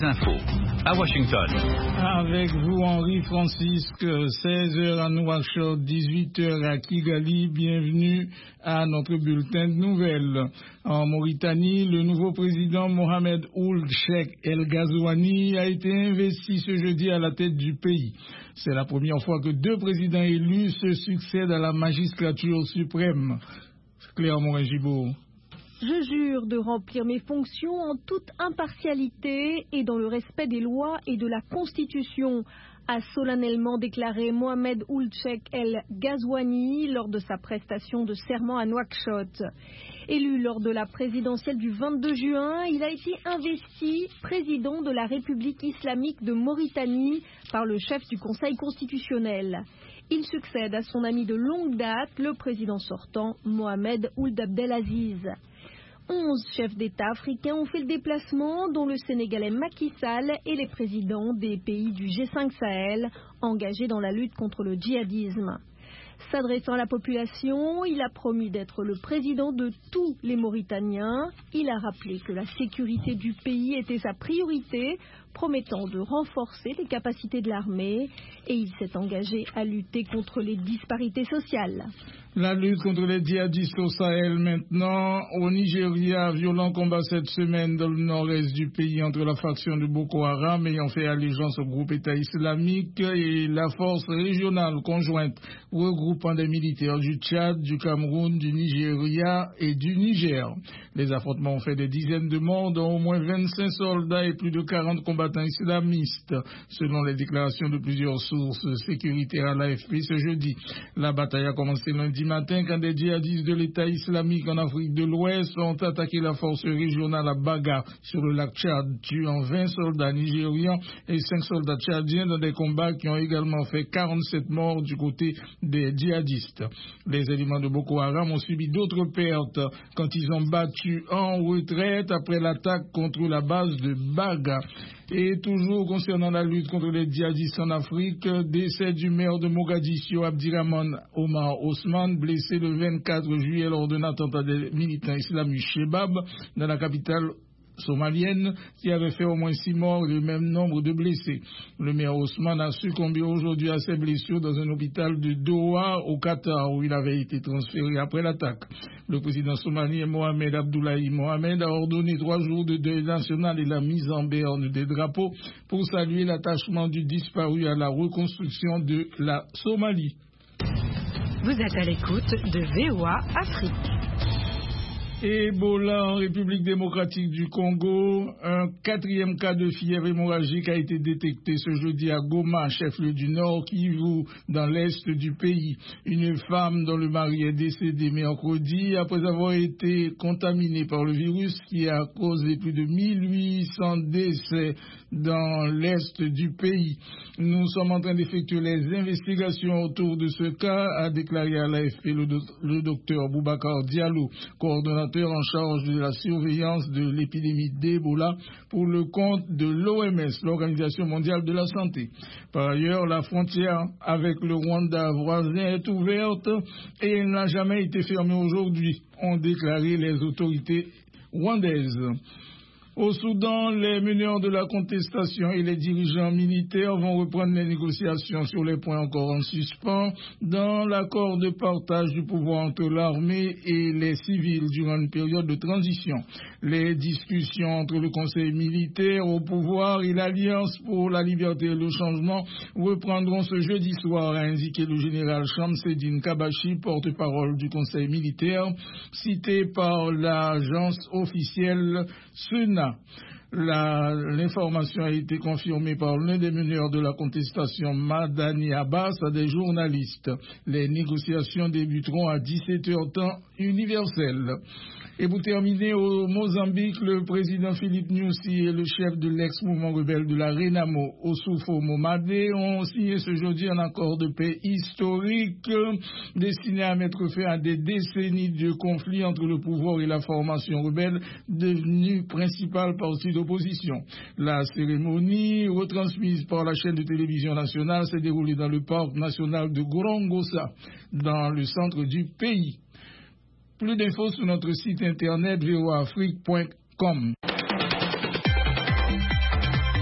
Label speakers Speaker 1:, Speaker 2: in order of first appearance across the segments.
Speaker 1: Infos à Washington.
Speaker 2: Avec vous, Henri Francisque, 16h à Nouakchott, 18h à Kigali. Bienvenue à notre bulletin de nouvelles. En Mauritanie, le nouveau président Mohamed Ould Cheikh El Ghazouani a été investi ce jeudi à la tête du pays. C'est la première fois que deux présidents élus se succèdent à la magistrature suprême. Claire Morin-Gibault.
Speaker 3: Je jure de remplir mes fonctions en toute impartialité et dans le respect des lois et de la Constitution, a solennellement déclaré Mohamed Ould Cheikh El Ghazouani lors de sa prestation de serment à Nouakchott. Élu lors de la présidentielle du 22 juin, il a été investi président de la République islamique de Mauritanie par le chef du Conseil constitutionnel. Il succède à son ami de longue date, le président sortant, Mohamed Ould Abdelaziz. 11 chefs d'État africains ont fait le déplacement, dont le Sénégalais Macky Sall et les présidents des pays du G5 Sahel, engagés dans la lutte contre le djihadisme. S'adressant à la population, il a promis d'être le président de tous les Mauritaniens. Il a rappelé que la sécurité du pays était sa priorité, promettant de renforcer les capacités de l'armée, et il s'est engagé à lutter contre les disparités sociales.
Speaker 2: La lutte contre les djihadistes au Sahel maintenant. Au Nigeria, violent combat cette semaine dans le nord-est du pays entre la faction de Boko Haram ayant fait allégeance au groupe État islamique et la force régionale conjointe regroupant des militaires du Tchad, du Cameroun, du Nigeria et du Niger. Les affrontements ont fait des dizaines de morts, dont au moins 25 soldats et plus de 40 combattants islamistes, selon les déclarations de plusieurs sources sécuritaires à l'AFP ce jeudi. La bataille a commencé lundi matin quand des djihadistes de l'État islamique en Afrique de l'Ouest ont attaqué la force régionale à Baga sur le lac Tchad, tuant 20 soldats nigérians et 5 soldats tchadiens dans des combats qui ont également fait 47 morts du côté des djihadistes. Les éléments de Boko Haram ont subi d'autres pertes quand ils ont battu en retraite après l'attaque contre la base de Baga. Et toujours concernant la lutte contre les djihadistes en Afrique, décès du maire de Mogadiscio, Abdirahman Omar Osman, blessé le 24 juillet lors d'un attentat des militants islamistes Shebab dans la capitale somalienne, qui avait fait au moins 6 morts et le même nombre de blessés. Le maire Osman a succombé aujourd'hui à ses blessures dans un hôpital de Doha au Qatar où il avait été transféré après l'attaque. Le président somalien Mohamed Abdullahi Mohamed a ordonné 3 jours de deuil national et la mise en berne des drapeaux pour saluer l'attachement du disparu à la reconstruction de la Somalie.
Speaker 4: Vous êtes à l'écoute de VOA Afrique.
Speaker 2: Ebola en République démocratique du Congo, un 4e cas de fièvre hémorragique a été détecté ce jeudi à Goma, chef-lieu du Nord Kivu, dans l'est du pays. Une femme dont le mari est décédé mercredi après avoir été contaminée par le virus qui a causé plus de 1800 décès dans l'est du pays. Nous sommes en train d'effectuer les investigations autour de ce cas, a déclaré à l'AFP le docteur Boubacar Diallo, coordonnateur en charge de la surveillance de l'épidémie d'Ebola pour le compte de l'OMS, l'Organisation mondiale de la santé. Par ailleurs, la frontière avec le Rwanda voisin est ouverte et elle n'a jamais été fermée aujourd'hui, ont déclaré les autorités rwandaises. Au Soudan, les meneurs de la contestation et les dirigeants militaires vont reprendre les négociations sur les points encore en suspens dans l'accord de partage du pouvoir entre l'armée et les civils durant une période de transition. Les discussions entre le conseil militaire au pouvoir et l'Alliance pour la liberté et le changement reprendront ce jeudi soir, a indiqué le général Shamseddine Kabashi, porte-parole du conseil militaire, cité par l'agence officielle SENA. L'information a été confirmée par l'un des meneurs de la contestation, Madani Abbas, à des journalistes. Les négociations débuteront à 17h temps universel. Et pour terminer, au Mozambique, le président Philippe Nyusi et le chef de l'ex-mouvement rebelle de la Renamo, Oussoufo Momade, ont signé ce jeudi un accord de paix historique destiné à mettre fin à des décennies de conflits entre le pouvoir et la formation rebelle devenue principale parti d'opposition. La cérémonie, retransmise par la chaîne de télévision nationale, s'est déroulée dans le parc national de Gorongosa, dans le centre du pays. Plus d'infos sur notre site internet voaafrique.com.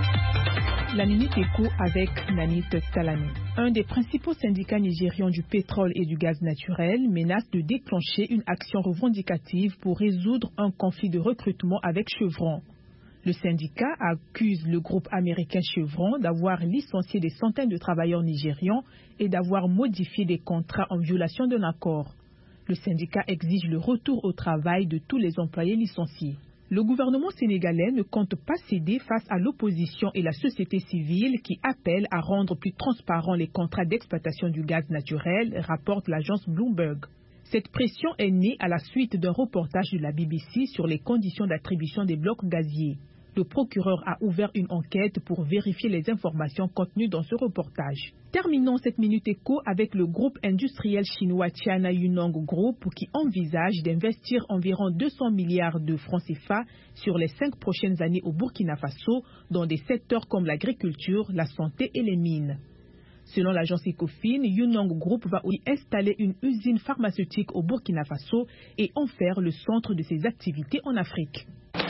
Speaker 5: La Minute Éco avec Nanit Talami. Un des principaux syndicats nigérians du pétrole et du gaz naturel menace de déclencher une action revendicative pour résoudre un conflit de recrutement avec Chevron. Le syndicat accuse le groupe américain Chevron d'avoir licencié des centaines de travailleurs nigérians et d'avoir modifié des contrats en violation d'un accord. Le syndicat exige le retour au travail de tous les employés licenciés. Le gouvernement sénégalais ne compte pas céder face à l'opposition et la société civile qui appellent à rendre plus transparents les contrats d'exploitation du gaz naturel, rapporte l'agence Bloomberg. Cette pression est née à la suite d'un reportage de la BBC sur les conditions d'attribution des blocs gaziers. Le procureur a ouvert une enquête pour vérifier les informations contenues dans ce reportage. Terminons cette Minute Éco avec le groupe industriel chinois China Yunong Group qui envisage d'investir environ 200 milliards de francs CFA sur les 5 prochaines années au Burkina Faso dans des secteurs comme l'agriculture, la santé et les mines. Selon l'agence Ecofin, Yunong Group va y installer une usine pharmaceutique au Burkina Faso et en faire le centre de ses activités en Afrique.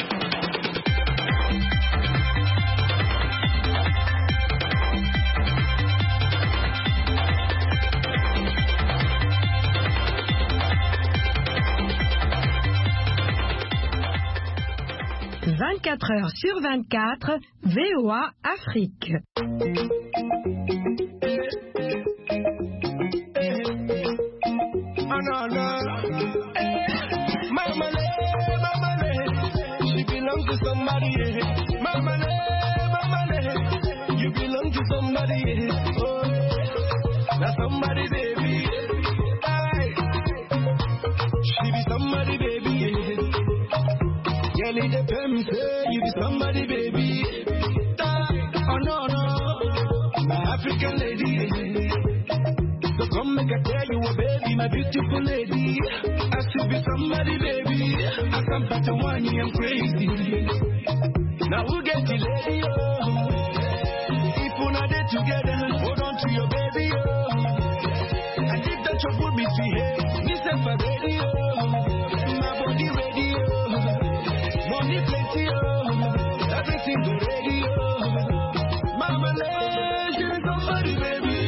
Speaker 5: «
Speaker 4: 24 heures sur 24, VOA Afrique.
Speaker 6: She belongs to somebody, you belong to somebody, oh, that's somebody, baby. She be somebody, baby. Girl, it depends, say you be somebody, baby. Oh no, my African lady. So come make I tell you, baby, my beautiful lady. I should be somebody, baby. I come back to one, I'm crazy. Now we'll get the lady, oh. If we're not there together, hold on to your baby, oh. And if that your food be free, listen for radio. My body ready, oh. Money plenty, oh. Everything go ready, oh. Mama, let you somebody, baby.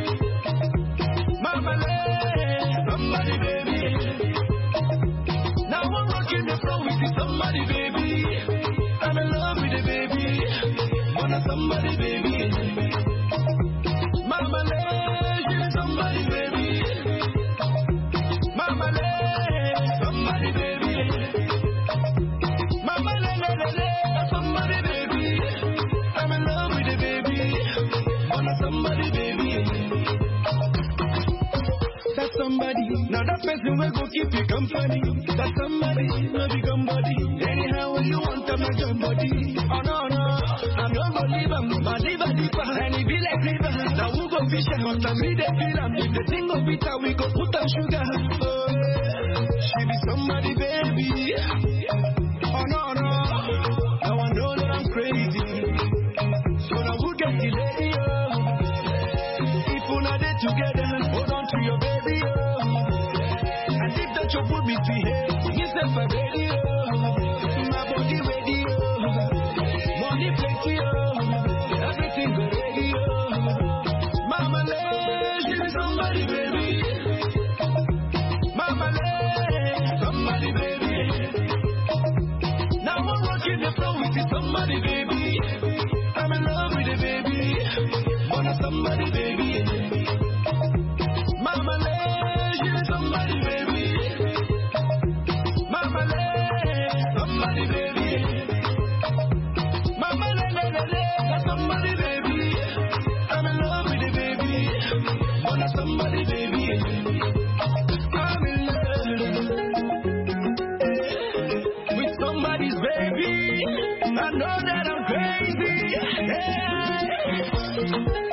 Speaker 6: Mama, let somebody, baby. Now I'm rocking the floor with you, somebody, baby. I'm in love with the baby. Wanna somebody, baby. Mama, let you somebody, baby. Mama, let somebody, baby. Mama, let somebody, baby. I'm in love with the baby. Wanna somebody, baby. That's somebody. Now that person will go keep you company. That's somebody, no become body. Anyhow you want to make your body. Oh no, I'm not gonna leave him. My liver deeper, and it be like river. Now we go fish out and me they feel him. If the thing go bitter, we go put on sugar. Oh, she be somebody, baby. Oh no, now I know that I'm crazy. So now we get the lady, oh. If we're not there together, hold on to your baby, oh. And if that your food be free, listen for baby, oh. My body ready, oh. Money plenty, oh. Everything go ready, oh. Mama, let you somebody, baby. Mama, let somebody, baby. Now I'm rocking the floor with you, somebody, baby. I'm in love with the baby. Wanna somebody, baby. Mama, let you somebody, baby. Mama, let somebody, baby. Mama, let somebody, baby. I'm in love with the baby. Wanna somebody, baby. I'm in love with somebody's baby. I know that I'm crazy. Yeah.